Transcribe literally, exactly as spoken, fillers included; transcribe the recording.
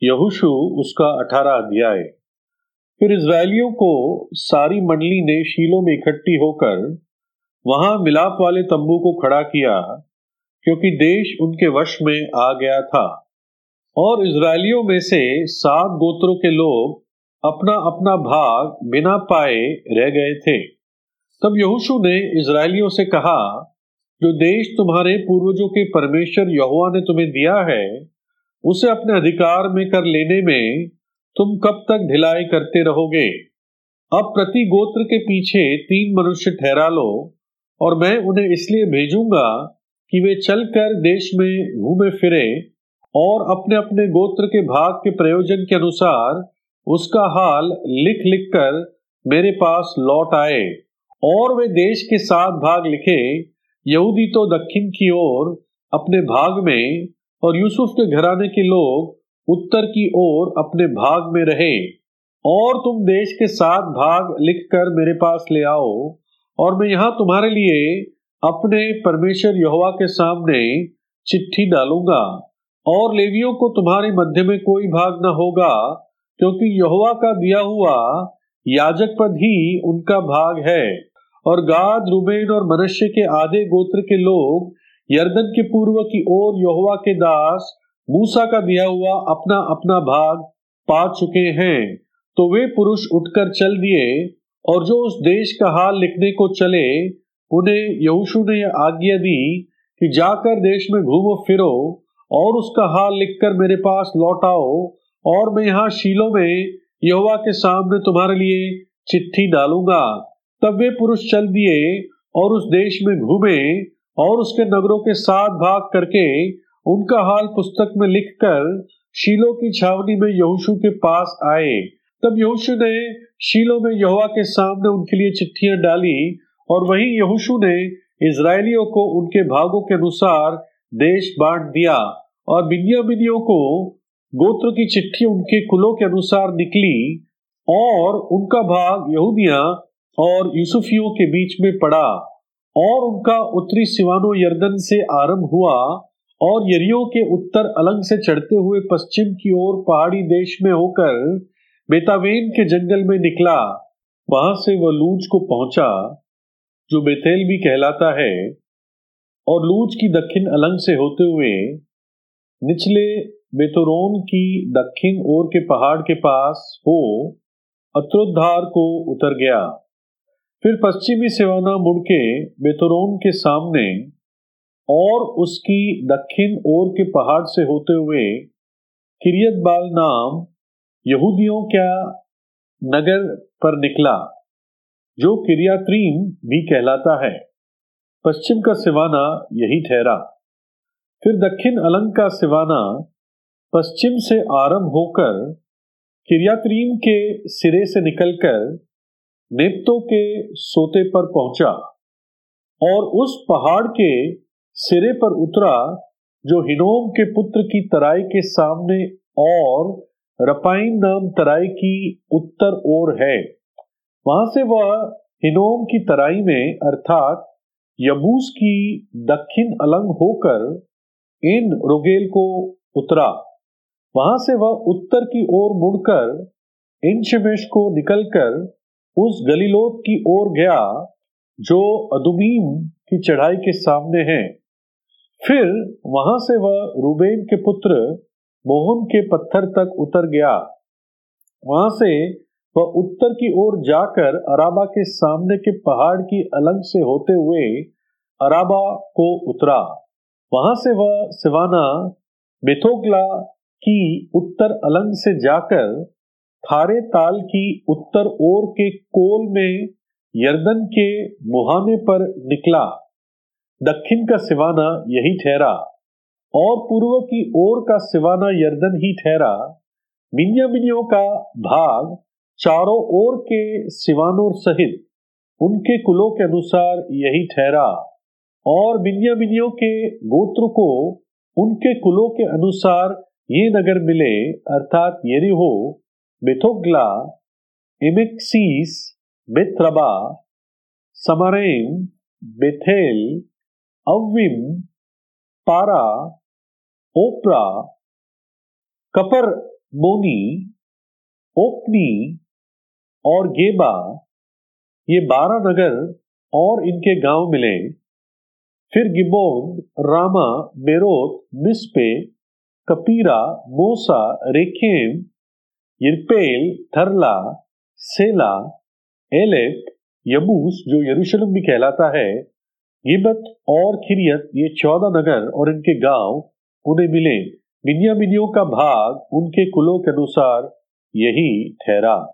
यहोशू उसका अठारह अध्याय। फिर इज़राइलियों को सारी मंडली ने शीलो में इकट्ठी होकर वहां मिलाप वाले तंबू को खड़ा किया, क्योंकि देश उनके वश में आ गया था। और इज़राइलियों में से सात गोत्रों के लोग अपना अपना भाग बिना पाए रह गए थे। तब यहोशू ने इज़राइलियों से कहा, जो देश तुम्हारे पूर्वजों के परमेश्वर यहोवा ने तुम्हें दिया है, उसे अपने अधिकार में कर लेने में तुम कब तक ढिलाई करते रहोगे? अब प्रति गोत्र के पीछे तीन मनुष्य ठहरा लो, और मैं उन्हें इसलिए भेजूंगा कि वे चलकर देश में घूमे फिरे और अपने अपने गोत्र के भाग के प्रयोजन के अनुसार उसका हाल लिख लिख कर मेरे पास लौट आए। और वे देश के सात भाग लिखे, यहूदी तो दक्षिण की ओर अपने भाग में, और यूसुफ के घराने के लोग उत्तर की ओर अपने भाग में रहे। और तुम देश के सात भाग लिखकर मेरे पास ले आओ, और मैं यहाँ तुम्हारे लिए अपने परमेश्वर यहोवा के सामने चिट्ठी डालूंगा। और लेवियों को तुम्हारे मध्य में कोई भाग न होगा, क्योंकि यहोवा का दिया हुआ याजक पद ही उनका भाग है। और गाद, रूबेन और मनश्शे के आधे गोत्र के लोग यरदन के पूर्व की ओर यहोवा के दास मूसा का दिया हुआ अपना अपना भाग पा चुके हैं। तो वे पुरुष उठकर चल दिए, और जो उस देश का हाल लिखने को चले, उन्हें यहोशू ने यह आज्ञा दी कि जाकर देश में घूमो फिरो और उसका हाल लिखकर मेरे पास लौट आओ, और मैं यहाँ शीलो में यहोवा के सामने तुम्हारे लिए चिट्ठी डालूंगा। तब वे पुरुष चल दिए और उस देश में घूमे, और उसके नगरों के सात भाग करके उनका हाल पुस्तक में लिखकर शीलो की छावनी में यहोशू के पास आए। तब यहोशू ने शीलो में यहोवा के सामने उनके लिए चिट्ठियां डाली, और वहीं यहोशू ने इज़राइलियों को उनके भागों के अनुसार देश बांट दिया। और बिन्यामीनियों को गोत्र की चिट्ठी उनके कुलों के अनुसार निकली, और उनका भाग यहूदिया और यूसुफियों के बीच में पड़ा। और उनका उत्तरी सिवानो यरदन से आरंभ हुआ, और यरीहो के उत्तर अलंग से चढ़ते हुए पश्चिम की ओर पहाड़ी देश में होकर बेतावेन के जंगल में निकला। वहां से वह लूज को पहुंचा, जो बेतेल भी कहलाता है, और लूज की दक्षिण अलंग से होते हुए निचले बेतोरोन की दक्षिण ओर के पहाड़ के पास हो अत्रोद्धार को उतर गया। फिर पश्चिमी सिवाना मुड़ के बेतोरोन के सामने और उसकी दक्षिण ओर के पहाड़ से होते हुए किरियत बाल नाम यहूदियों का नगर पर निकला, जो किरियात्रीम भी कहलाता है। पश्चिम का सिवाना यही ठहरा। फिर दक्षिण अलंग का सिवाना पश्चिम से आरंभ होकर किरियात्रीम के सिरे से निकलकर नेप्तो के सोते पर पहुंचा, और उस पहाड़ के सिरे पर उतरा जो हिनोम के पुत्र की तराई के सामने और रपाइम नाम तराई की उत्तर ओर है। वहां से वह हिनोम की तराई में अर्थात यबूस की दक्षिण अलंग होकर इन रोगेल को उतरा। वहां से वह उत्तर की ओर मुड़कर इन शिमेश को निकलकर उस गलीलोत की ओर गया, जो अदुमीम की चढ़ाई के सामने है। फिर वहां से वह रूबेन के पुत्र मोहन के पत्थर तक उतर गया। वहां से वह उत्तर की ओर जाकर अराबा के सामने के पहाड़ की अलंग से होते हुए अराबा को उतरा। वहां से वह सिवाना बेथोग्ला की उत्तर अलंग से जाकर थारे ताल की उत्तर ओर के कोल में यरदन के मुहाने पर निकला। दक्षिण का सिवाना यही ठहरा, और पूर्व की ओर का सिवाना यरदन ही ठहरा। बिन्यामीनियों का भाग चारों ओर के सिवानों सहित उनके कुलों के अनुसार यही ठहरा। और बिन्यामीनियों के गोत्र को उनके कुलों के अनुसार ये नगर मिले, अर्थात यरीहो, बेथोग्ला, एमेक्सीस, बेतरबा, समारेम, बेथेल, अव्विम, पारा, ओप्रा, कपर मोनी, ओपनी और गेबा, ये बारह नगर और इनके गांव मिले। फिर गिबोन, रामा, मेरोत, मिस्पे, कपीरा, मोसा, रेखेम, यिर्पेल, थरला, सेला, एलेप, यबूस जो यरूशलेम भी कहलाता है, गिबत और किरियत, ये चौदह नगर और इनके गांव उन्हें मिले। बिन्यामीनियों का भाग उनके कुलों के अनुसार यही ठहरा।